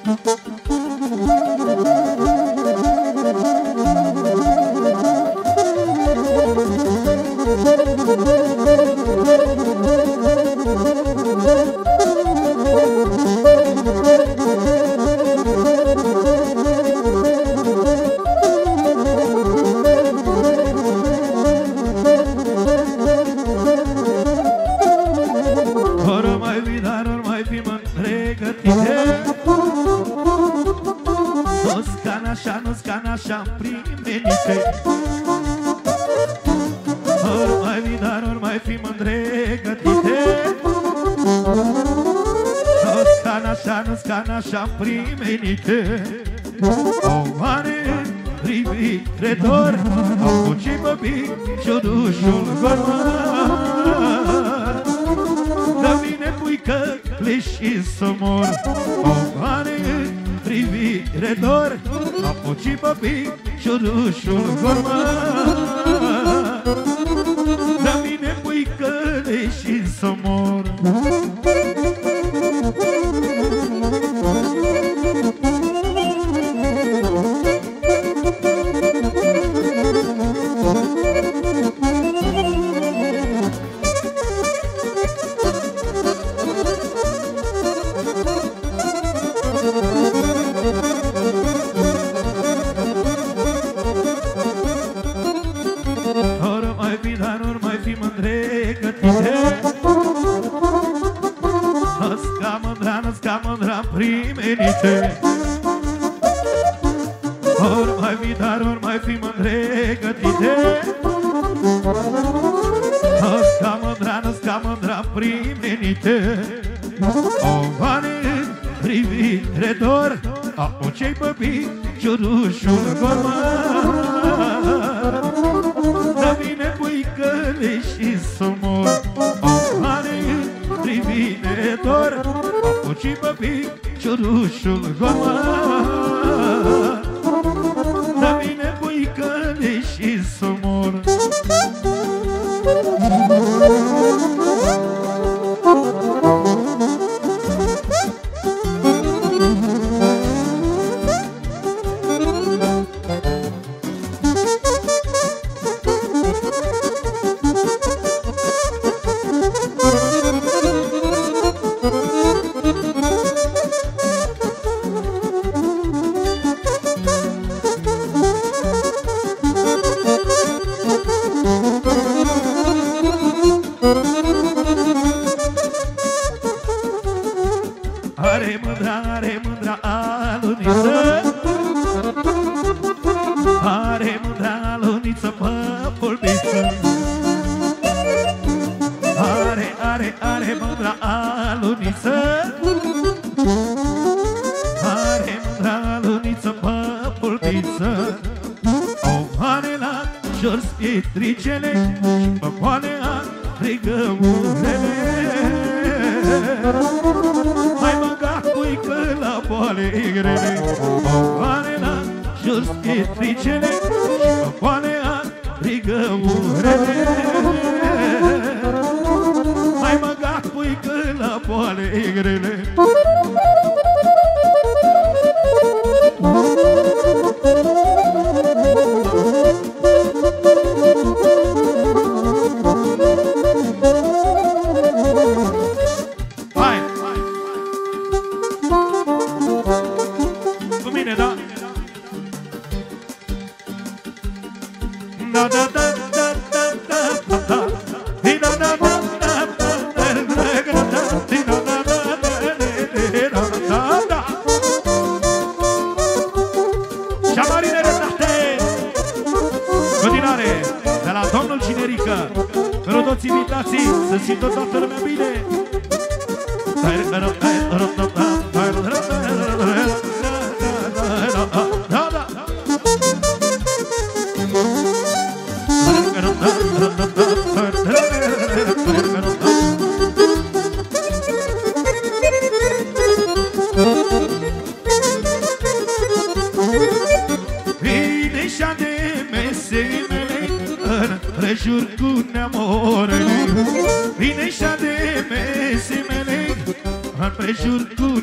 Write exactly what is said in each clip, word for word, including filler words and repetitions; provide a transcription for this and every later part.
Așa primenite o mare privitor au fugit băbii și-o dușul gormar. Dar vine puică leși să mor o mare privitor au fugit băbii și-o dușul gormar. Dar vine puică leși să mor. Primenite ori mai fi, dar ori mai fi mândre gătite. Ăsca mândra, născa mândra primenite o vane privire dor au cei băbii ciurușul gormar. Dar vine puicăle și să mor o vane privire dor au cei băbii ciurușul gormar. Dar vine puicăle și să mor. Are mândra, are mândra aluniță, are mândra aluniță, păpulbiță. Are, are, are mândra aluniță, are mândra aluniță, păpulbiță. O mare la jos pietricele și păpoane a frigămurele. Mai băgat puică la boale grele, păpoane la jos pietricele și păpoane a frigămurele. Mai băgat puică la boale grele. Toți invitații să simtă toată lumea bine. Vine și-a de mesele mele în prejur cu neamorele. Vine și-a de mese mele în prejur cu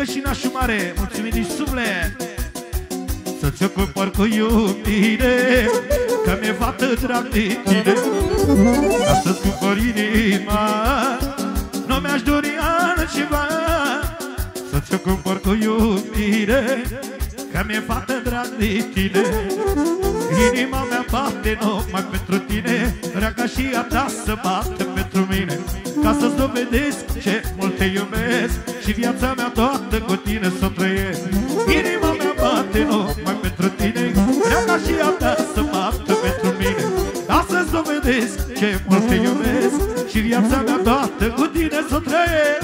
Cinerică și nașul mare, mulțumim din suflet. Să-ți ocupăr cu iubire, că mi-e fată drag de tine. Ca să-ți cumpăr inima, nu mi-aș dori altceva. Să-ți cumpăr cu iubire, că mi-e fată drag de tine. Inima mea bate numai pentru tine, Reaca și a ta să bată pentru mine. Ca să-ți dovedesc ce mult te iubesc și viața mea toată cu tine să o trăiesc. Inima mea bate numai pentru tine, Reaca și a ta să bată pentru mine. Ca să-ți dovedesc ce mult te iubesc și viața mea toată cu tine să o trăiesc.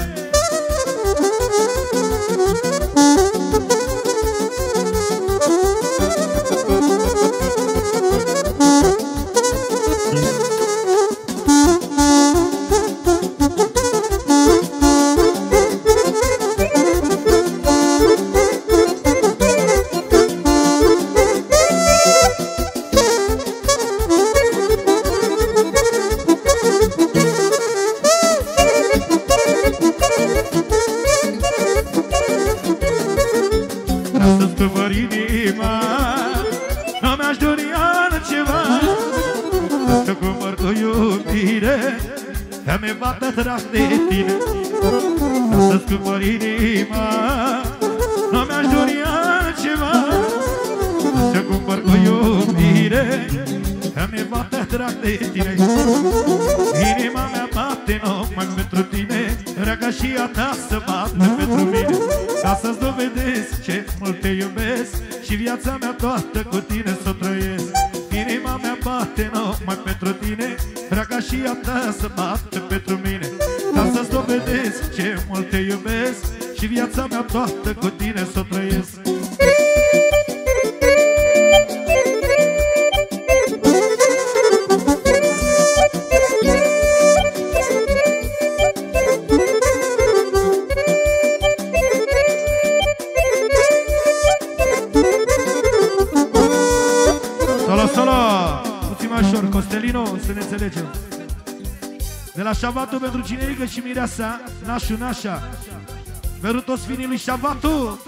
Că mi-e bată drag de tine. Ca să-ți cumpăr inima, nu mi-aș dori altceva. Să cumpăr cu iubire, că mi-e bată drag de tine. Inima mea bate numai pentru tine, Reaca și a ta să bată pentru mine. Ca să-ți dovedesc ce mult te iubesc și viața mea toată cu tine să o trăiesc. Inima mea bate numai pentru tine, Reaca și a ta să bată pentru mine. Ca să-ți dovedesc ce mult te iubesc și viața mea toată cu tine să o trăiesc. Costelino, să ne înțelegem. De la Șavatu pentru Cinerică și Mireasa, nașu, nașa. Pentru toți finii lui Șavatu.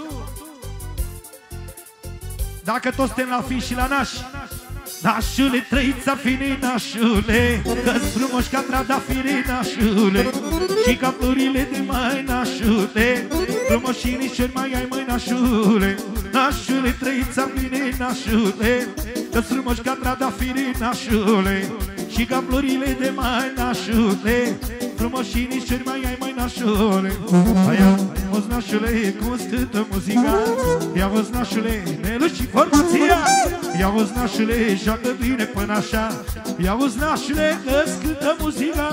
Dacă toți suntem la fin și la naș. Nașule, trăița finii, nașule, că-s frumoși ca trandafiri, nașule, și ca florile de mai, nașule, frumoșinișori mai ai, măi, nașule. Nașule, trăița finii, nașule, că-s frumoși ca trandafiri, nașule, și ca florile de mai, nașule, frumoșinișori mai ai, măi, nașule. Aia, moz, nașule, cum scântă muzica, ia voz, nașule, Nelu și formația, ia voz, nașule, joacă bine până așa, ia voz, nașule, că scântă muzica.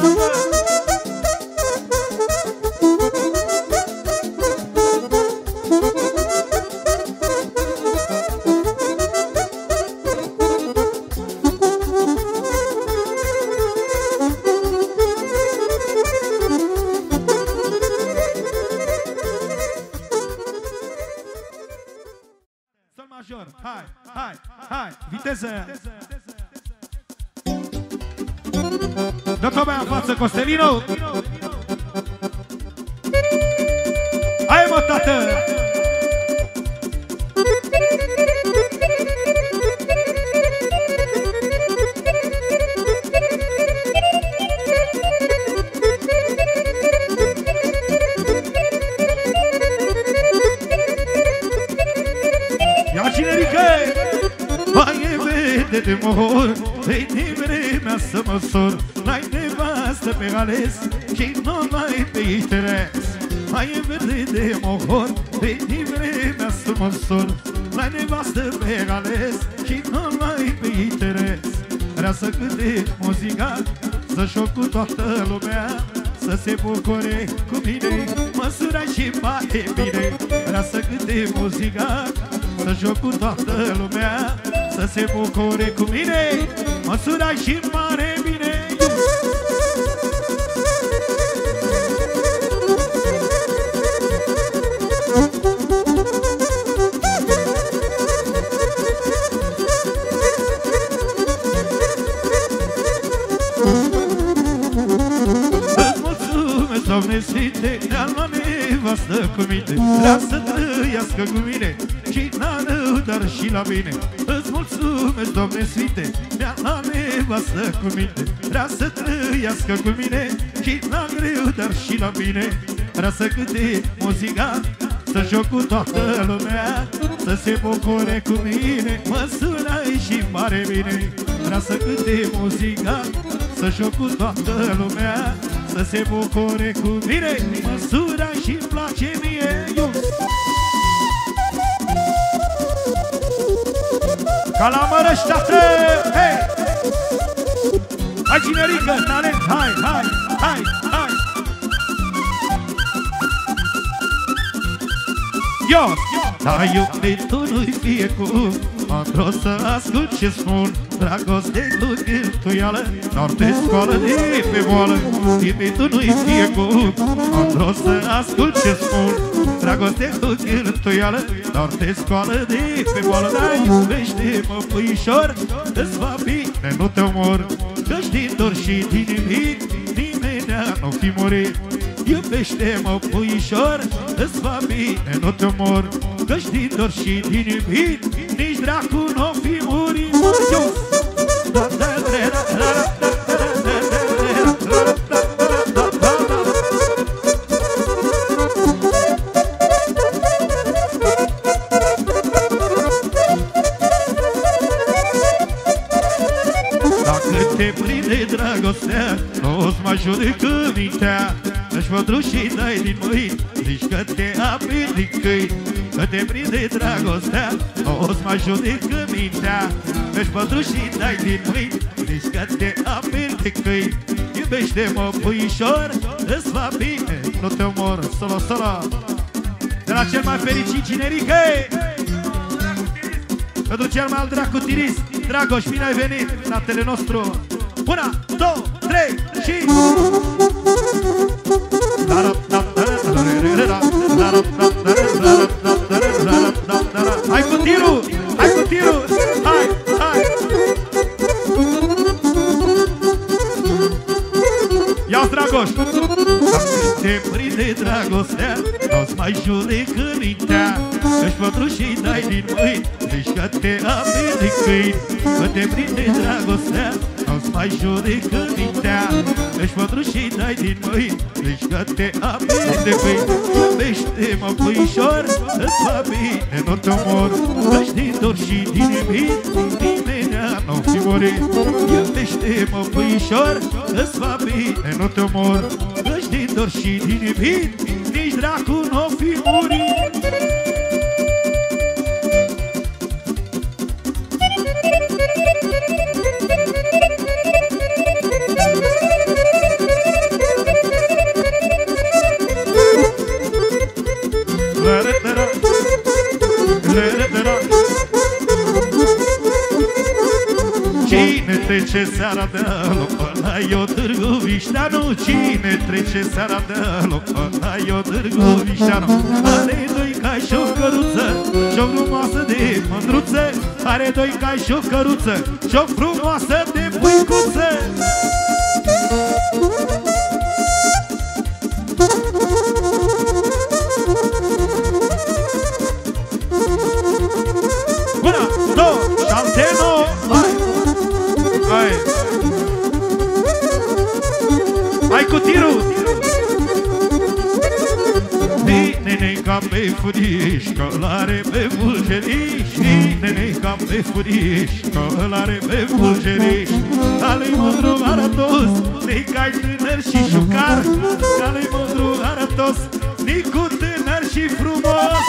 Hai, hai, hai, viteză! Dă-te mai în față, Costelino! Hai, mă, tată! Ia, Cinerică! Mai e vede de mor, veni vremea să mă sor, n-ai nevastă pe ales și nu mai pe interes. Mai e vede de mor, veni vremea să mă sor, n-ai nevastă pe ales și nu mai pe interes. Vrea să cânte muzica, să joc cu toată lumea, să se bucure cu mine, măsura și bate bine. Vrea să cânte muzica, să joc cu toată lumea, să se bucure cu mine, măsura și mare bine. Îți mulțumesc, Doamne Sfinte, ne-a luat nevastă cu mine, vrea să trăiască cu mine și n-a rău, dar și la bine. Îți mulțumesc, Doamne Sfinte, ne-a luat nevastă cu mine, vrea să trăiască cu mine și n-a greu, dar și la bine. Vrea să cânte muzica, să joc cu toată lumea, să se bucure cu mine, mă sunai și mare bine. Vrea să cânte muzica, să joc cu toată lumea, să se bucure cu mine, mă sunai și-mi place mie. Eu. Ca la Mărășteată, hei! Hai, cinerică, talent, hai, hai, hai, hai! Eu, dar iubitul nu-i fie cum, mândru să ascult ce spun, dragoste cu cheltuială, doar te scoală de pe boală. Iubitul nu-i fie cum, mândru să ascult ce spun, dragoste cu cheltuială, doar te scoală de pe boală. Dar iubește-mă, puișor, îți va bine, nu te omor, că-și din dor și din nimic, nimenea nu fi murit. Iubește-mă, puișor, îți va bine, nu te omor, că-și din dor și din iubit, nici dracu n-o fi murit. Dacă te prinde dragostea, nu-ți mai judecă mintea, își mândru și dai din mâini, zici că te aperi din câini. Că te prinde dragostea, o-ți mai judecă mintea, își mândru și dai din mâini, zici că te aperi din câini. Iubește-mă, puișor, îți va bine, nu te omor. Solo, solo. De la cel mai fericit cinerică, pentru cel mai alt dracutirist, Dragoș, bine ai venit, fratele nostru. Una, două, trei și... Hai cu tirul! Hai cu tirul! Hai! Hai! Ia-ți, Dragoș! Dacă te prinde dragostea, nu-ți mai judecă mintea, că-și mândru și dai din mâini, zici că te aperi de câini. Că te prinde dragostea, nu-ți mai judecă mintea, că-și mândru și dai din mâini, zici că te aperi de câini. Iubește-mă, puișor, îți va bine, nu te omor, că-și din dor și din iubit, nimenea n-o fi murit. Iubește-mă, puișor, îți va bine, nu te omor, că-și din dor și din iubit, nici dracu n-o fi murit. Cine trece seara de-alo, ăla e-o Târgu Vișteanu. Cine trece seara de-alo, ăla e-o Târgu Vișteanu. Are doi cai și o căruță, și-o frumoasă de mândruță. Are doi cai și o căruță, și-o frumoasă de puicuță. Una, două, șapte, nouă, hai! Hai! Hai cu tirul! Vine-ne ca pe furiș, că l-are pe fulgeriș. Vine-ne ca pe furiș, că l-are pe fulgeriș. Ale-i mândru arătos, ne-i cai tânăr și șucar. Ale-i mândru arătos, ne-i cu tânăr și frumos.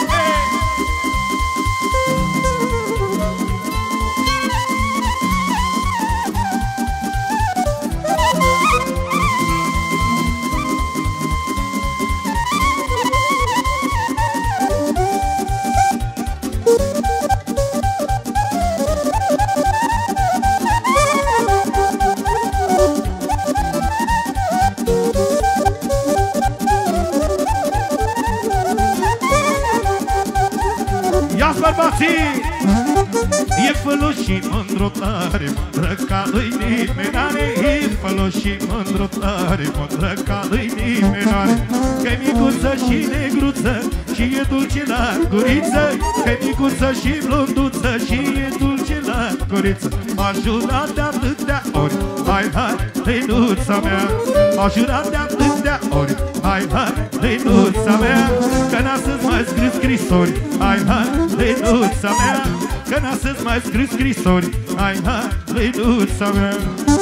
Ia-ți bărbații! E fălos și mândru tare, mândră ca lui nimeni n-are. E fălos și mândru tare, mândră ca lui nimeni n-are. Că-i micuță și negruță și e dulce la guriță. Că-i micuță și blonduță și e dulce la guriță. M-a jurat de atâtea ori, hai, hai, lenuța mea. M-a jurat de atâtea ori, hai, hai, lenuța mea. Că n-a să-ți mai scris scrisori, hai, hai, lenuța mea. Că n-a să-ți mai scris scrisori, hai, hai, lenuța mea.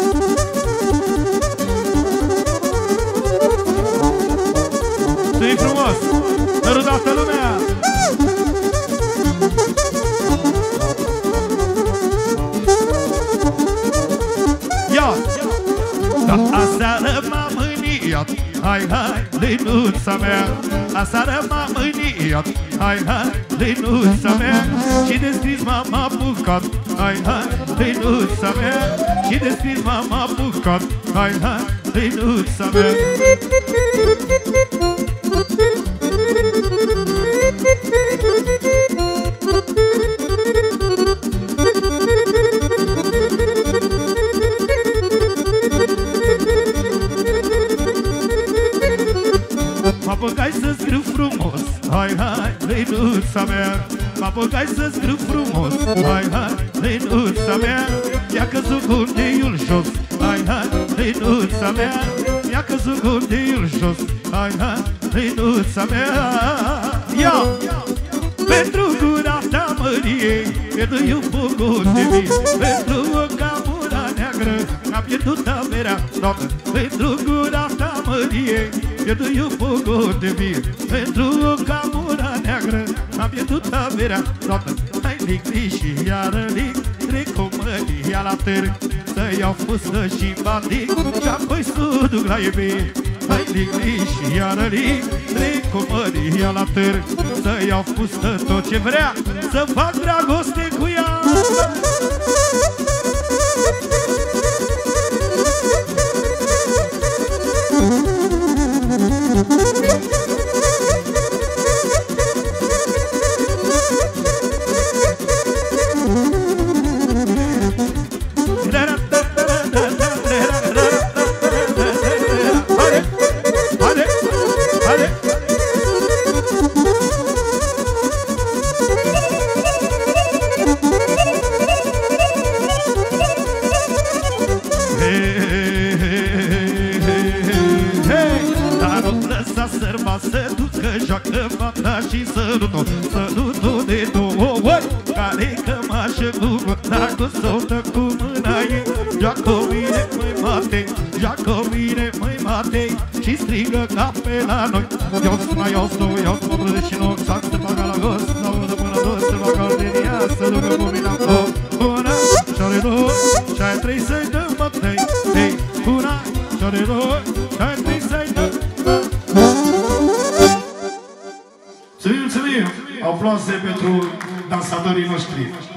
Zi frumos, sărutată lumea! Ia! Da, aseară m-am mâniat, hai, hai, lenuța mea. Aseară m-am mâniat, hai, hai, lenuța mea. Și de scris m-am apucat, hai, hai, lenuța mea. Și de scris m-am apucat, hai, hai, lenuța mea. Mă apucai să scriu frumos, hai, hai, lenuța mea. Mă apucai să scriu frumos, hai, hai, lenuța mea. Mi-a căzut gundeiul jos, hai, hai, lenuța mea. Mi-a căzut gundeiul jos, hai, hai, lenuța mea. Ia! Pentru gura ta mărie, pierdui un bucur de vin. Pentru o camura neagră, am pierdut averea toată. Pentru gura ta mărie, pierdui un bucur de vin. Pentru o camura neagră, am pierdut averea toată. Hai lic, și iară lic, trec cu măria la târg. Să iau fustă și batic și apoi să duc la iubire. Hai lic, și iară lic, trec cu măria la târg. Să iau fustă tot ce vrea, să fac dragoste cu ea. Să ducă, joacă fata și sărutul, sărutul de două ori. Care cămașă cu mâna, cu sotă cu mâna ei. Joacă mine, măi mate, joacă mine, măi mate. Și strigă ca pe la noi. Eu spuna, eu stau, eu stau, brăde și nu sac să facă la gos. Stau de până dos, să facă ardenia, să ducă cu mine acolo. Una, și-are două, și-ai trei să-i dăm mătei. Hei, una, și-are două, și-ai trei să-i dăm. Să mulțumim! Aplauze pentru dansatorii noștri!